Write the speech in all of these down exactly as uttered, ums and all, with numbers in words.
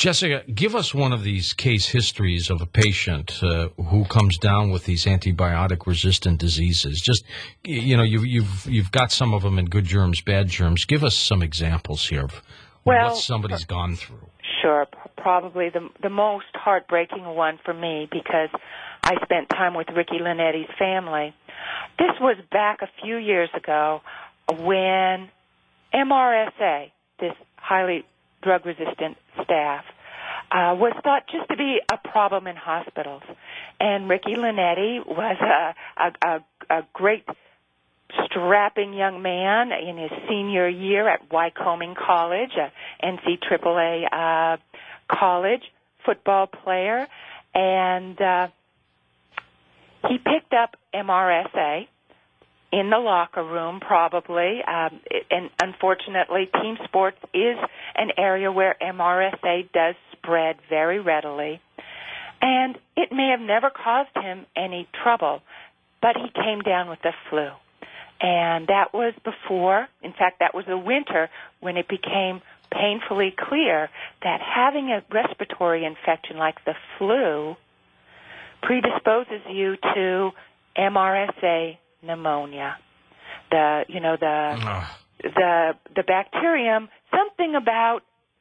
Jessica, give us one of these case histories of a patient uh, who comes down with these antibiotic-resistant diseases. Just, you know, you've, you've, you've got some of them in good germs, bad germs. Give us some examples here of well, what somebody's gone through. Sure. Probably the, the most heartbreaking one for me, because I spent time with Ricky Linetti's family. This was back a few years ago when M R S A, this highly drug-resistant staph, uh, was thought just to be a problem in hospitals. And Ricky Linetti was a, a, a, a great strapping young man in his senior year at Wycoming College, a N C triple A uh, college football player, and uh, he picked up M R S A in the locker room, probably, um, and unfortunately, team sports is an area where M R S A does spread very readily, and it may have never caused him any trouble, but he came down with the flu. And that was before, in fact, that was the winter when it became painfully clear that having a respiratory infection like the flu predisposes you to M R S A pneumonia. The, you know, the, Ugh. the, the bacterium, something about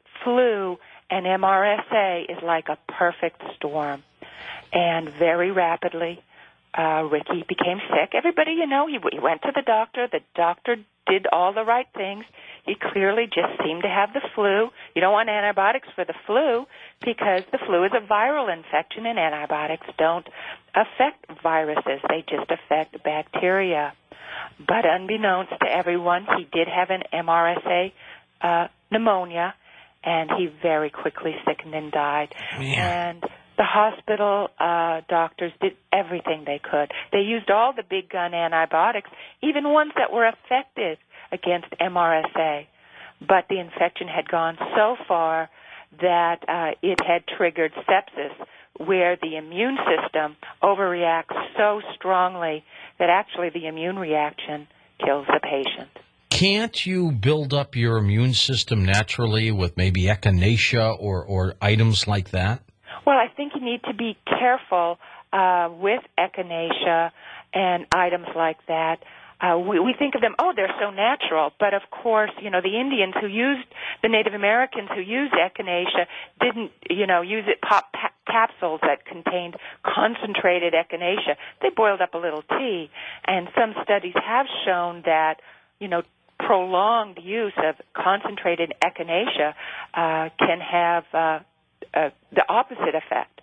flu and M R S A is like a perfect storm. And very rapidly, Uh, Ricky became sick. Everybody, you know, he, he went to the doctor. The doctor did all the right things. He clearly just seemed to have the flu. You don't want antibiotics for the flu because the flu is a viral infection, and antibiotics don't affect viruses. They just affect bacteria. But unbeknownst to everyone, he did have an M R S A uh, pneumonia, and he very quickly sickened and died. Yeah. And the hospital uh, doctors did everything they could. They used all the big gun antibiotics, even ones that were effective against M R S A. But the infection had gone so far that uh, it had triggered sepsis, where the immune system overreacts so strongly that actually the immune reaction kills the patient. Can't you build up your immune system naturally with maybe echinacea or, or items like that? Well, I think you need to be careful uh, with echinacea and items like that. Uh, we, we think of them, oh, they're so natural. But, of course, you know, the Indians who used, the Native Americans who used echinacea didn't, you know, use it pop pa- capsules that contained concentrated echinacea. They boiled up a little tea. And some studies have shown that, you know, prolonged use of concentrated echinacea uh, can have uh, Uh, the opposite effect.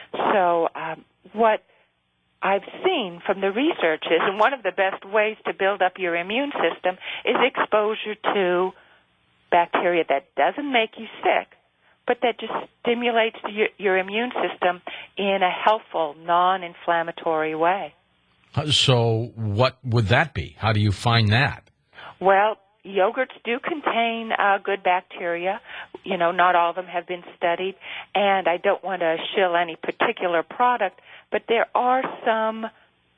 So um, what I've seen from the research is, and one of the best ways to build up your immune system is exposure to bacteria that doesn't make you sick, but that just stimulates your, your immune system in a helpful, non-inflammatory way. So what would that be? How do you find that? Well, yogurts do contain uh, good bacteria. You know, not all of them have been studied, and I don't want to shill any particular product, but there are some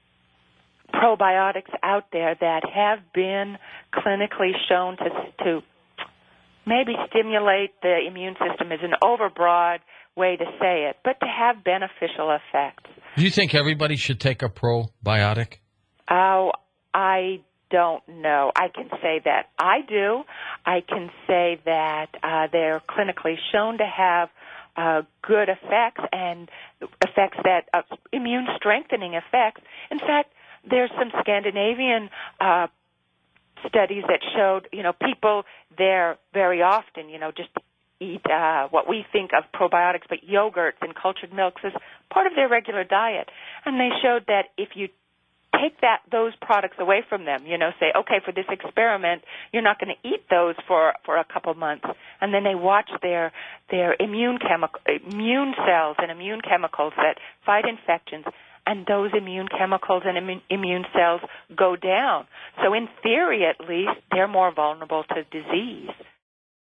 probiotics out there that have been clinically shown to, to maybe stimulate the immune system is an overbroad way to say it, but to have beneficial effects. Do you think everybody should take a probiotic? Oh, I don't know. I can say that I do. I can say that uh, they're clinically shown to have uh, good effects and effects that uh, immune strengthening effects. In fact, there's some Scandinavian uh, studies that showed, you know, people there very often, you know, just eat uh, what we think of probiotics, but yogurts and cultured milks as part of their regular diet. And they showed that if you take that those products away from them, you know, say, okay, for this experiment, you're not going to eat those for, for a couple months. And then they watch their their immune chemical immune cells and immune chemicals that fight infections, and those immune chemicals and immune, immune cells go down. So in theory, at least, they're more vulnerable to disease.